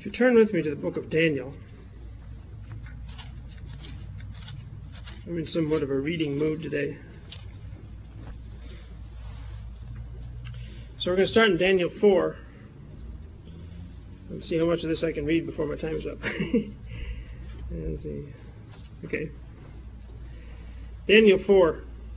If you turn with me to the book of Daniel, I'm in somewhat of a reading mood today. So we're going to start in Daniel 4. Let's see how much of this I can read before my time is up. Let's see. Okay. Daniel 4.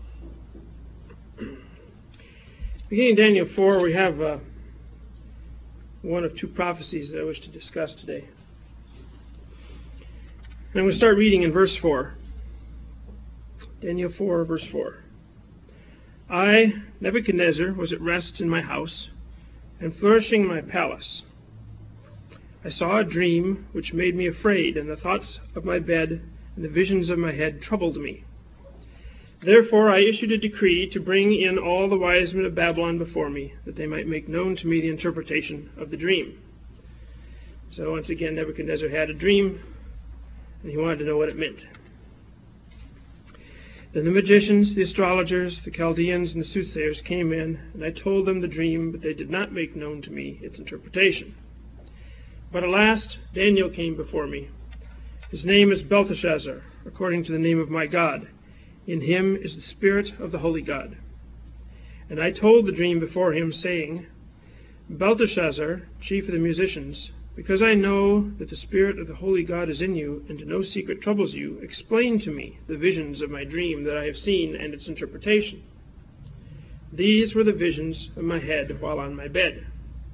Beginning in Daniel 4, we have one of two prophecies that I wish to discuss today. And I'm going to start reading in verse 4. Daniel 4, verse 4. I, Nebuchadnezzar, was at rest in my house, and flourishing in my palace. I saw a dream which made me afraid, and the thoughts of my bed and the visions of my head troubled me. Therefore I issued a decree to bring in all the wise men of Babylon before me, that they might make known to me the interpretation of the dream. So once again, Nebuchadnezzar had a dream, and he wanted to know what it meant. Then the magicians, the astrologers, the Chaldeans, and the soothsayers came in, and I told them the dream, but they did not make known to me its interpretation. But at last Daniel came before me. His name is Belteshazzar, according to the name of my God. In him is the spirit of the holy God. And I told the dream before him, saying, Belteshazzar, chief of the musicians, because I know that the spirit of the holy God is in you, and no secret troubles you, explain to me the visions of my dream that I have seen and its interpretation. These were the visions of my head while on my bed.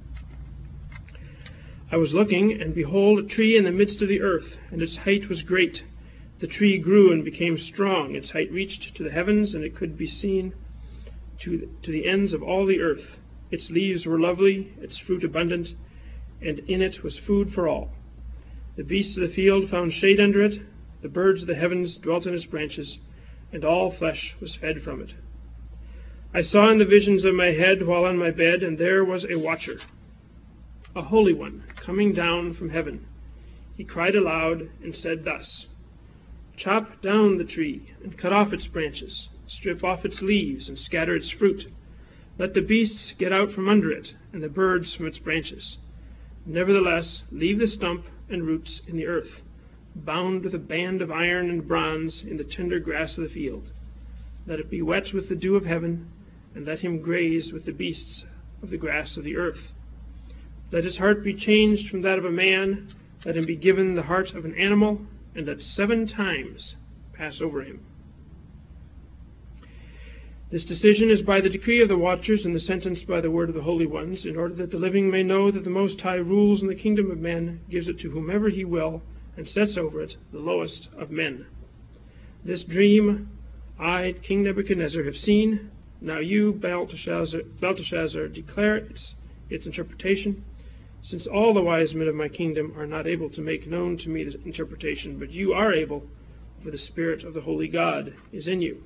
I was looking, and behold, a tree in the midst of the earth, and its height was great. The tree grew and became strong. Its height reached to the heavens, and it could be seen to the ends of all the earth. Its leaves were lovely, its fruit abundant, and in it was food for all. The beasts of the field found shade under it, the birds of the heavens dwelt in its branches, and all flesh was fed from it. I saw in the visions of my head while on my bed, and there was a watcher, a holy one, coming down from heaven. He cried aloud and said thus, Chop down the tree, and cut off its branches, strip off its leaves, and scatter its fruit. Let the beasts get out from under it, and the birds from its branches. Nevertheless, leave the stump and roots in the earth, bound with a band of iron and bronze in the tender grass of the field. Let it be wet with the dew of heaven, and let him graze with the beasts of the grass of the earth. Let his heart be changed from that of a man, let him be given the heart of an animal, and let 7 times pass over him. This decision is by the decree of the watchers, and the sentence by the word of the holy ones, in order that the living may know that the Most High rules in the kingdom of men, gives it to whomever he will, and sets over it the lowest of men. This dream I, King Nebuchadnezzar, have seen. Now you, Belteshazzar, declare its interpretation, since all the wise men of my kingdom are not able to make known to me the interpretation, but you are able, for the spirit of the holy God is in you.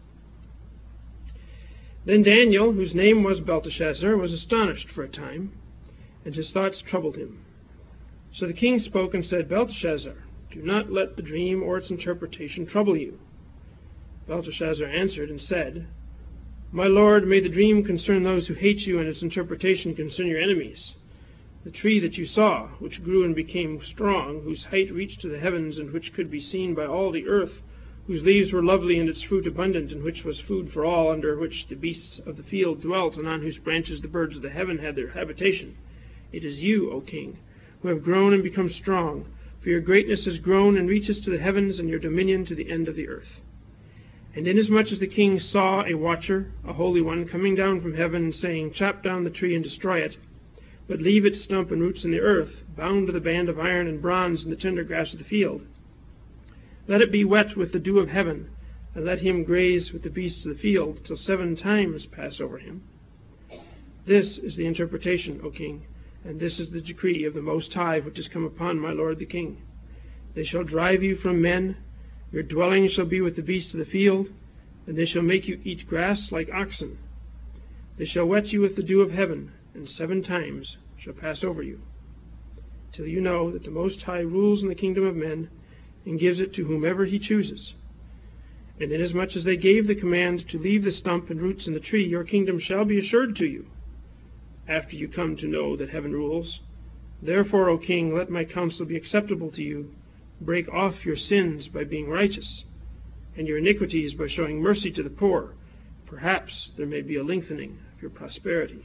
Then Daniel, whose name was Belteshazzar, was astonished for a time, and his thoughts troubled him. So the king spoke and said, Belteshazzar, do not let the dream or its interpretation trouble you. Belteshazzar answered and said, My lord, may the dream concern those who hate you, and its interpretation concern your enemies. The tree that you saw, which grew and became strong, whose height reached to the heavens, and which could be seen by all the earth, whose leaves were lovely and its fruit abundant, and which was food for all, under which the beasts of the field dwelt, and on whose branches the birds of the heaven had their habitation. It is you, O king, who have grown and become strong, for your greatness has grown and reaches to the heavens, and your dominion to the end of the earth. And inasmuch as the king saw a watcher, a holy one, coming down from heaven, saying, Chop down the tree and destroy it, but leave its stump and roots in the earth, bound with a band of iron and bronze in the tender grass of the field. Let it be wet with the dew of heaven, and let him graze with the beasts of the field, till 7 times pass over him. This is the interpretation, O king, and this is the decree of the Most High, which has come upon my lord the king. They shall drive you from men, your dwelling shall be with the beasts of the field, and they shall make you eat grass like oxen. They shall wet you with the dew of heaven, and 7 times shall pass over you, till you know that the Most High rules in the kingdom of men, and gives it to whomever he chooses. And inasmuch as they gave the command to leave the stump and roots in the tree, your kingdom shall be assured to you, after you come to know that heaven rules, Therefore, O king, let my counsel be acceptable to you. Break off your sins by being righteous, and your iniquities by showing mercy to the poor. Perhaps there may be a lengthening of your prosperity.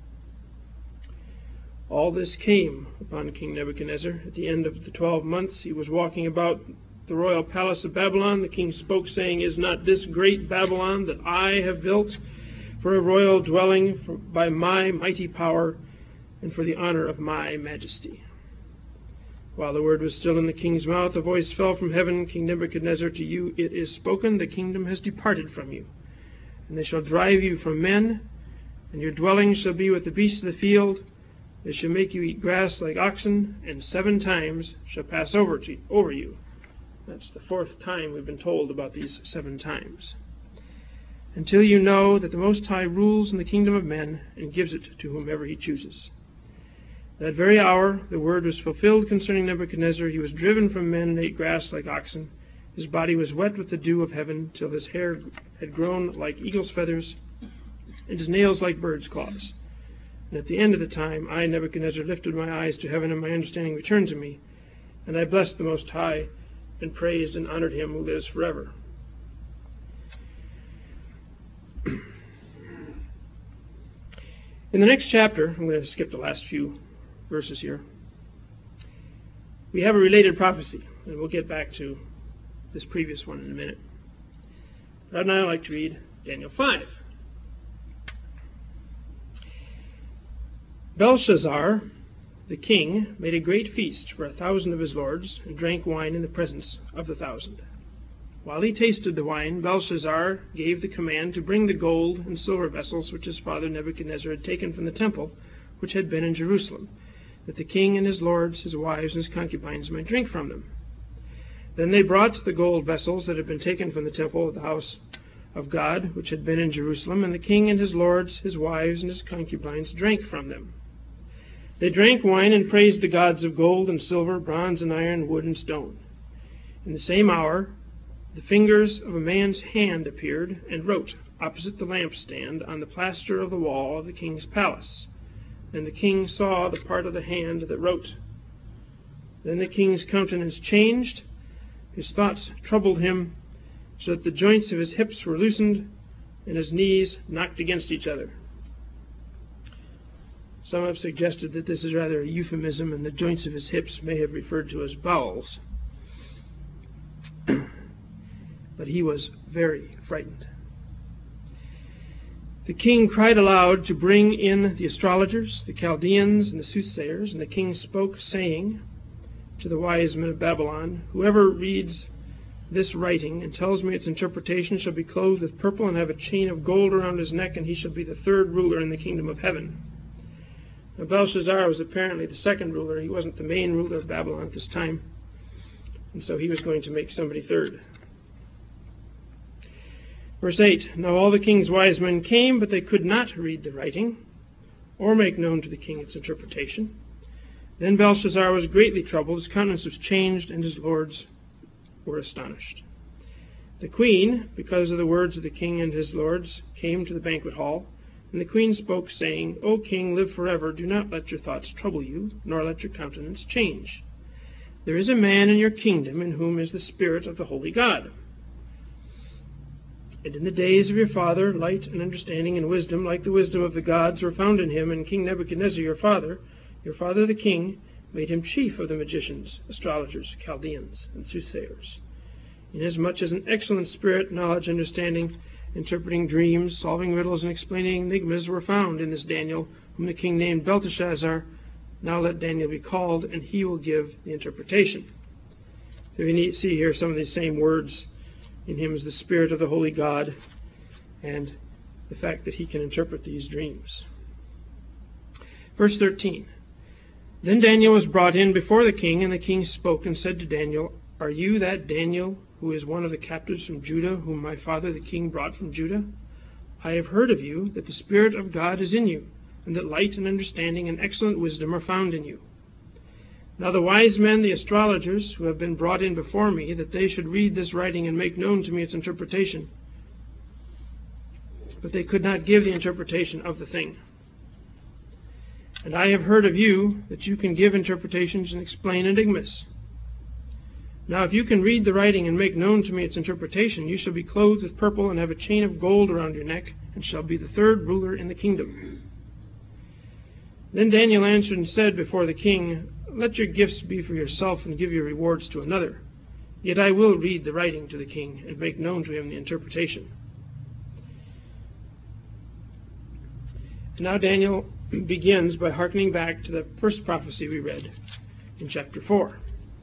All this came upon King Nebuchadnezzar. At the end of the 12 months, he was walking about the royal palace of Babylon. The king spoke, saying, Is not this great Babylon that I have built for a royal dwelling by my mighty power and for the honor of my majesty? While the word was still in the king's mouth, a voice fell from heaven, King Nebuchadnezzar, to you it is spoken, the kingdom has departed from you. And they shall drive you from men, and your dwelling shall be with the beasts of the field. They shall make you eat grass like oxen, and 7 times shall pass over you. That's the 4th time we've been told about these 7 times. Until you know that the Most High rules in the kingdom of men and gives it to whomever he chooses. That very hour the word was fulfilled concerning Nebuchadnezzar. He was driven from men and ate grass like oxen. His body was wet with the dew of heaven, till his hair had grown like eagle's feathers, and his nails like birds' claws. And at the end of the time, I, Nebuchadnezzar, lifted my eyes to heaven, and my understanding returned to me. And I blessed the Most High, and praised and honored him who lives forever. In the next chapter, I'm going to skip the last few verses here, we have a related prophecy, and we'll get back to this previous one in a minute. But I'd now like to read Daniel 5. Belshazzar, the king, made a great feast for 1,000 of his lords, and drank wine in the presence of the 1,000. While he tasted the wine, Belshazzar gave the command to bring the gold and silver vessels which his father Nebuchadnezzar had taken from the temple, which had been in Jerusalem, that the king and his lords, his wives, and his concubines might drink from them. Then they brought the gold vessels that had been taken from the temple of the house of God, which had been in Jerusalem, and the king and his lords, his wives, and his concubines drank from them. They drank wine and praised the gods of gold and silver, bronze and iron, wood and stone. In the same hour, the fingers of a man's hand appeared and wrote opposite the lampstand on the plaster of the wall of the king's palace. And the king saw the part of the hand that wrote. Then the king's countenance changed, his thoughts troubled him, so that the joints of his hips were loosened, and his knees knocked against each other. Some have suggested that this is rather a euphemism, and the joints of his hips may have referred to as bowels. But he was very frightened. The king cried aloud to bring in the astrologers, the Chaldeans, and the soothsayers, and the king spoke, saying to the wise men of Babylon, Whoever reads this writing and tells me its interpretation shall be clothed with purple and have a chain of gold around his neck, and he shall be the 3rd ruler in the kingdom of heaven. Now Belshazzar was apparently the 2nd ruler. He wasn't the main ruler of Babylon at this time, and so he was going to make somebody 3rd. Verse 8, Now all the king's wise men came, but they could not read the writing, or make known to the king its interpretation. Then Belshazzar was greatly troubled, his countenance was changed, and his lords were astonished. The queen, because of the words of the king and his lords, came to the banquet hall, and the queen spoke, saying, O king, live forever, do not let your thoughts trouble you, nor let your countenance change. There is a man in your kingdom in whom is the spirit of the holy God. And in the days of your father, light and understanding and wisdom, like the wisdom of the gods, were found in him, and King Nebuchadnezzar your father the king, made him chief of the magicians, astrologers, Chaldeans, and soothsayers. Inasmuch as an excellent spirit, knowledge, understanding, interpreting dreams, solving riddles, and explaining enigmas were found in this Daniel, whom the king named Belteshazzar. Now let Daniel be called, and he will give the interpretation. So we see here some of these same words. In him is the spirit of the holy God, and the fact that he can interpret these dreams. Verse 13. Then Daniel was brought in before the king, and the king spoke and said to Daniel, Are you that Daniel, who is one of the captives from Judah, whom my father the king brought from Judah? I have heard of you that the Spirit of God is in you, and that light and understanding and excellent wisdom are found in you. Now the wise men, the astrologers, who have been brought in before me, that they should read this writing and make known to me its interpretation. But they could not give the interpretation of the thing. And I have heard of you that you can give interpretations and explain enigmas. Now if you can read the writing and make known to me its interpretation, you shall be clothed with purple and have a chain of gold around your neck, and shall be the third ruler in the kingdom. Then Daniel answered and said before the king, Let your gifts be for yourself, and give your rewards to another. Yet I will read the writing to the king, and make known to him the interpretation. And now Daniel begins by hearkening back to the first prophecy we read in chapter 4.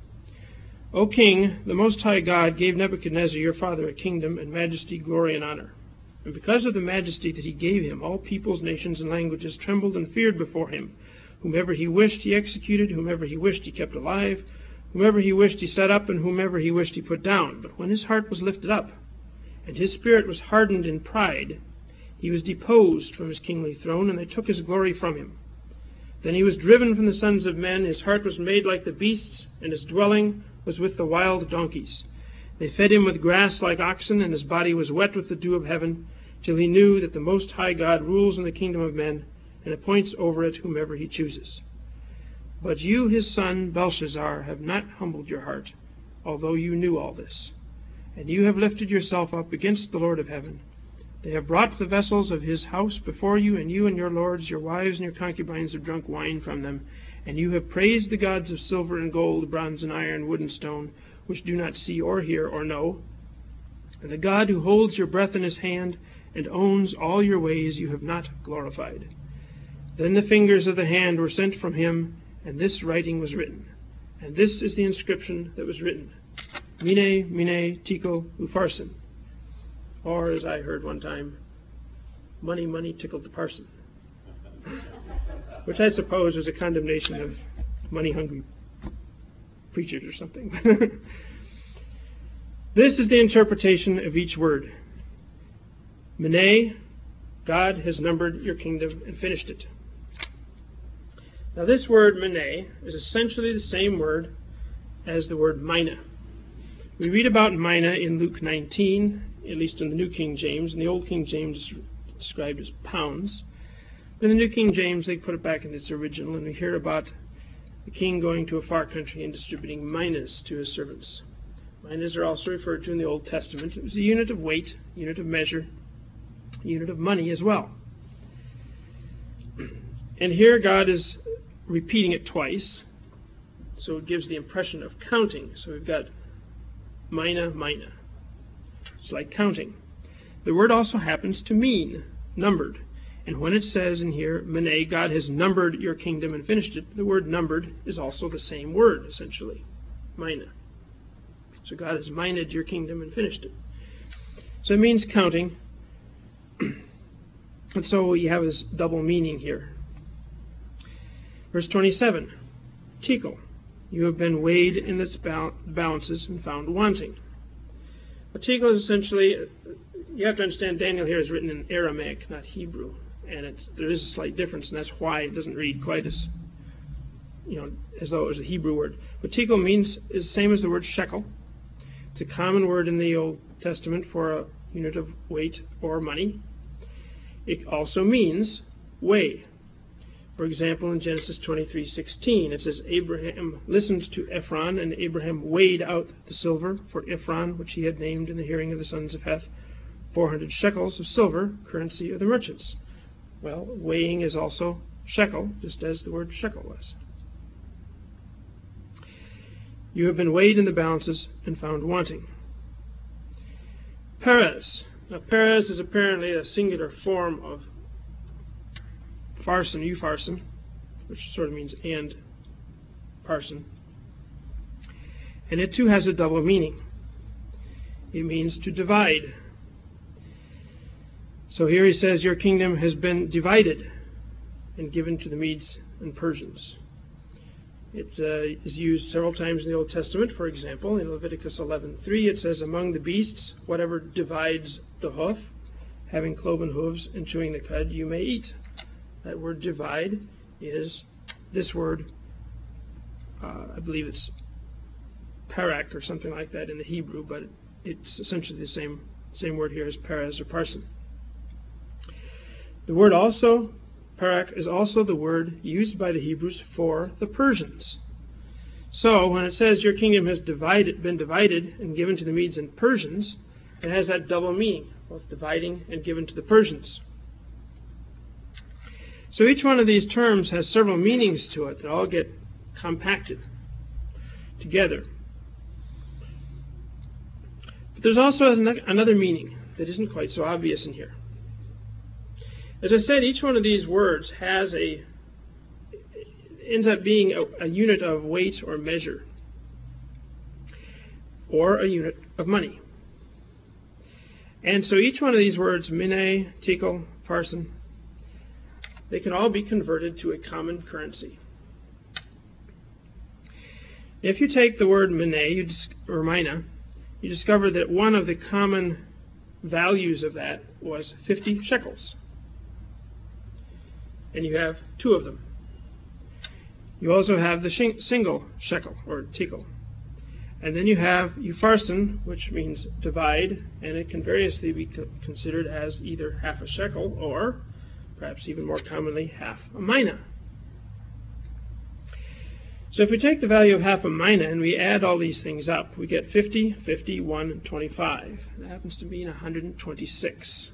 O king, the Most High God gave Nebuchadnezzar your father a kingdom and majesty, glory, and honor. And because of the majesty that he gave him, all peoples, nations, and languages trembled and feared before him. Whomever he wished he executed, whomever he wished he kept alive, whomever he wished he set up, and whomever he wished he put down. But when his heart was lifted up, and his spirit was hardened in pride, he was deposed from his kingly throne, and they took his glory from him. Then he was driven from the sons of men, his heart was made like the beasts, and his dwelling was with the wild donkeys. They fed him with grass like oxen, and his body was wet with the dew of heaven, till he knew that the Most High God rules in the kingdom of men, and appoints over it whomever he chooses. But you, his son, Belshazzar, have not humbled your heart, although you knew all this. And you have lifted yourself up against the Lord of heaven. They have brought the vessels of his house before you, and you and your lords, your wives, and your concubines have drunk wine from them. And you have praised the gods of silver and gold, bronze and iron, wood and stone, which do not see or hear or know. And the God who holds your breath in his hand and owns all your ways you have not glorified. Then the fingers of the hand were sent from him, and this writing was written. And this is the inscription that was written: Mene, Mene, Tekel, Upharsin. Or, as I heard one time, money, money, tickled the parson. Which I suppose was a condemnation of money-hungry preachers or something. This is the interpretation of each word. Mene, God has numbered your kingdom and finished it. Now this word Mene is essentially the same word as the word mina. We read about mina in Luke 19, at least in the New King James. In the Old King James it's described as pounds. In the New King James, they put it back in its original, and we hear about the king going to a far country and distributing minas to his servants. Minas are also referred to in the Old Testament. It was a unit of weight, unit of measure, unit of money as well. And here God is repeating it twice, so it gives the impression of counting. So we've got mina, mina. It's like counting. The word also happens to mean numbered. And when it says in here, Mene, God has numbered your kingdom and finished it, the word numbered is also the same word, essentially. Mina. So God has mined your kingdom and finished it. So it means counting. And so we have this double meaning here. Verse 27, Tekel, you have been weighed in its balances and found wanting. But Tekel is essentially, you have to understand Daniel here is written in Aramaic, not Hebrew. And there is a slight difference, and that's why it doesn't read quite as, as though it was a Hebrew word. But Tekel is the same as the word shekel. It's a common word in the Old Testament for a unit of weight or money. It also means weigh. For example, in Genesis 23:16, it says, Abraham listened to Ephron, and Abraham weighed out the silver for Ephron, which he had named in the hearing of the sons of Heth, 400 shekels of silver, currency of the merchants. Well, weighing is also shekel, just as the word shekel was. You have been weighed in the balances and found wanting. Perez. Now, Perez is apparently a singular form of Pharsin, Upharsin, which sort of means and parson. And it too has a double meaning. It means to divide. So here he says, your kingdom has been divided and given to the Medes and Persians. It is used several times in the Old Testament. For example, in Leviticus 11:3, it says, among the beasts, whatever divides the hoof, having cloven hooves and chewing the cud, you may eat. That word divide is this word, I believe it's parak or something like that in the Hebrew, but it's essentially the same word here as Perez or parson. The word also, parak is also the word used by the Hebrews for the Persians. So when it says your kingdom has been divided and given to the Medes and Persians, it has that double meaning, both dividing and given to the Persians. So each one of these terms has several meanings to it that all get compacted together. But there's also another meaning that isn't quite so obvious in here. As I said, each one of these words ends up being a unit of weight or measure, or a unit of money. And so each one of these words, mineh, tekel, parsin, they can all be converted to a common currency. If you take the word mineh, or mina, you discover that one of the common values of that was 50 shekels. And you have two of them. You also have the single shekel, or tekel. And then you have upharsin, which means divide, and it can variously be considered as either half a shekel or, perhaps even more commonly, half a mina. So if we take the value of half a mina and we add all these things up, we get 50, 51, and 25. That happens to be 126.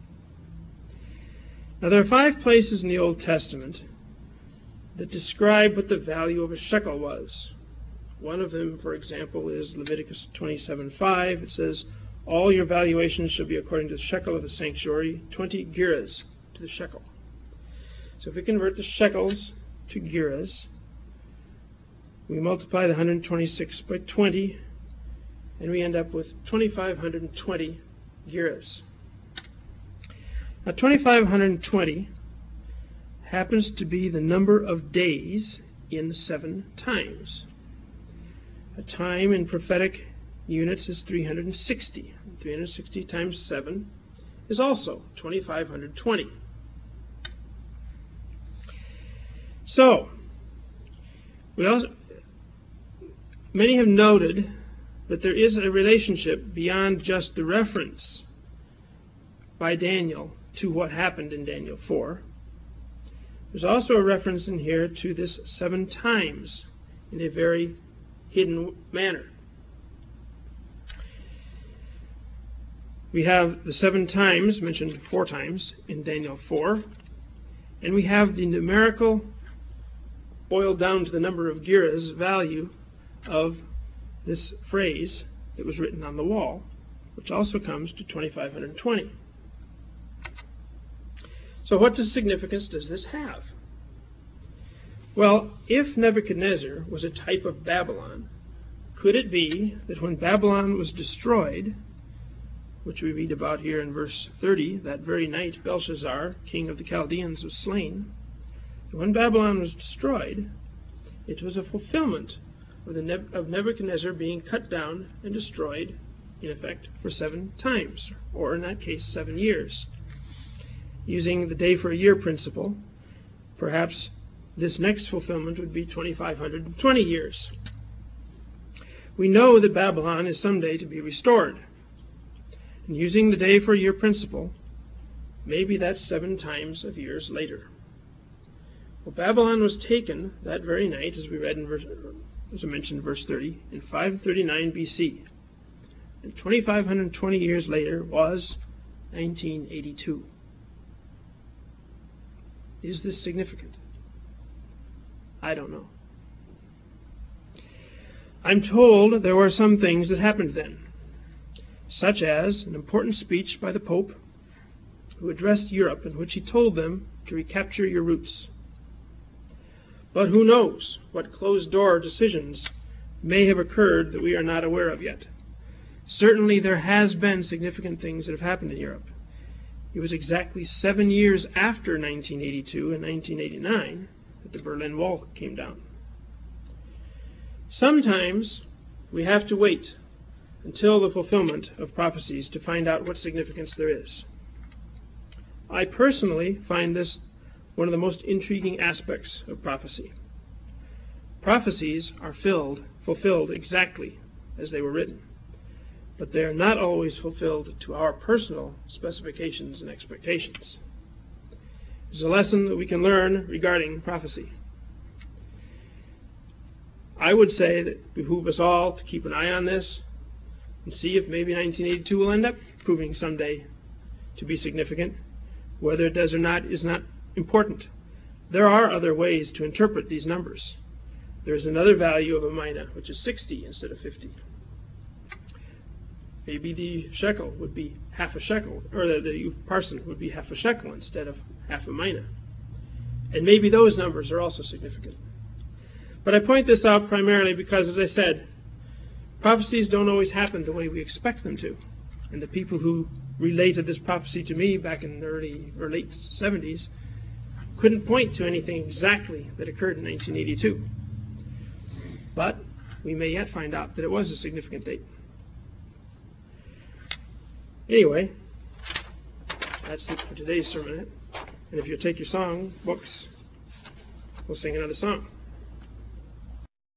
Now there are 5 places in the Old Testament that describe what the value of a shekel was. One of them, for example, is Leviticus 27:5. It says, all your valuations shall be according to the shekel of the sanctuary, 20 gerahs to the shekel. So if we convert the shekels to gerahs, we multiply the 126 by 20, and we end up with 2,520 gerahs. Now 2,520 happens to be the number of days in 7 times. A time in prophetic units is 360. 360 times 7 is also 2,520. So, many have noted that there is a relationship beyond just the reference by Daniel to what happened in Daniel 4. There's also a reference in here to this 7 times in a very hidden manner. We have the 7 times, mentioned 4 times in Daniel 4, and we have the numerical, boiled down to the number of gerahs, value of this phrase that was written on the wall, which also comes to 2,520. So what significance does this have? Well, if Nebuchadnezzar was a type of Babylon, could it be that when Babylon was destroyed, which we read about here in verse 30, that very night Belshazzar, king of the Chaldeans, was slain, when Babylon was destroyed, it was a fulfillment of Nebuchadnezzar being cut down and destroyed, in effect, for 7 times, or in that case 7 years. Using the day for a year principle, perhaps this next fulfillment would be 2,520 years. We know that Babylon is someday to be restored. And using the day for a year principle, maybe that's 7 times of years later. Well, Babylon was taken that very night, as we read as I mentioned in verse 30, in 539 BC. And 2,520 years later was 1982. Is this significant? I don't know. I'm told there were some things that happened then, such as an important speech by the Pope, who addressed Europe in which he told them to recapture your roots. But who knows what closed-door decisions may have occurred that we are not aware of yet. Certainly there has been significant things that have happened in Europe. It was exactly 7 years after 1982 and 1989 that the Berlin Wall came down. Sometimes we have to wait until the fulfillment of prophecies to find out what significance there is. I personally find this one of the most intriguing aspects of prophecy. Prophecies are fulfilled exactly as they were written, but they are not always fulfilled to our personal specifications and expectations. There's a lesson that we can learn regarding prophecy. I would say that it behooves us all to keep an eye on this and see if maybe 1982 will end up proving someday to be significant. Whether it does or not is not important. There are other ways to interpret these numbers. There is another value of a mina, which is 60 instead of 50. Maybe the shekel would be half a shekel, or the parson would be half a shekel instead of half a mina. And maybe those numbers are also significant. But I point this out primarily because, as I said, prophecies don't always happen the way we expect them to. And the people who related this prophecy to me back in the early or late 70s couldn't point to anything exactly that occurred in 1982. But we may yet find out that it was a significant date. Anyway, that's it for today's sermonette. And if you'll take your song books, we'll sing another song.